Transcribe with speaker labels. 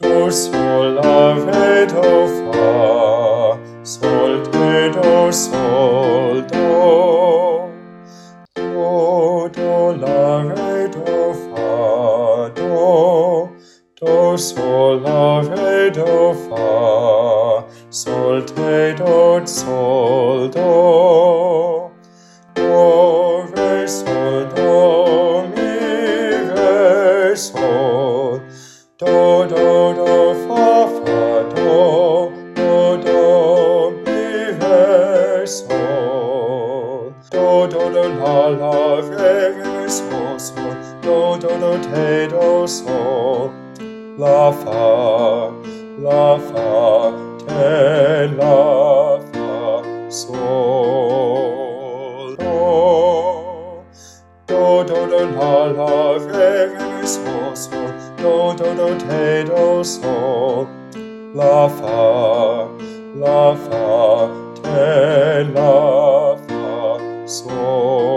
Speaker 1: do, sol, la, re, do, fa, sol, te, do, sol, do. Do, la, re, do, fa, do, sol, la, re, do, fa, sol, te, do, sol, do. Do, re, sol, do, mi, re, sol, do, fa, fa, do, mi, re, sol, do, la, re, sol, sol, do, te, do, sol, la, fa, te, la, fa, sol, do, la, re, sol, sol, do, te, do, sol, la, fa, te, la, fa, sol.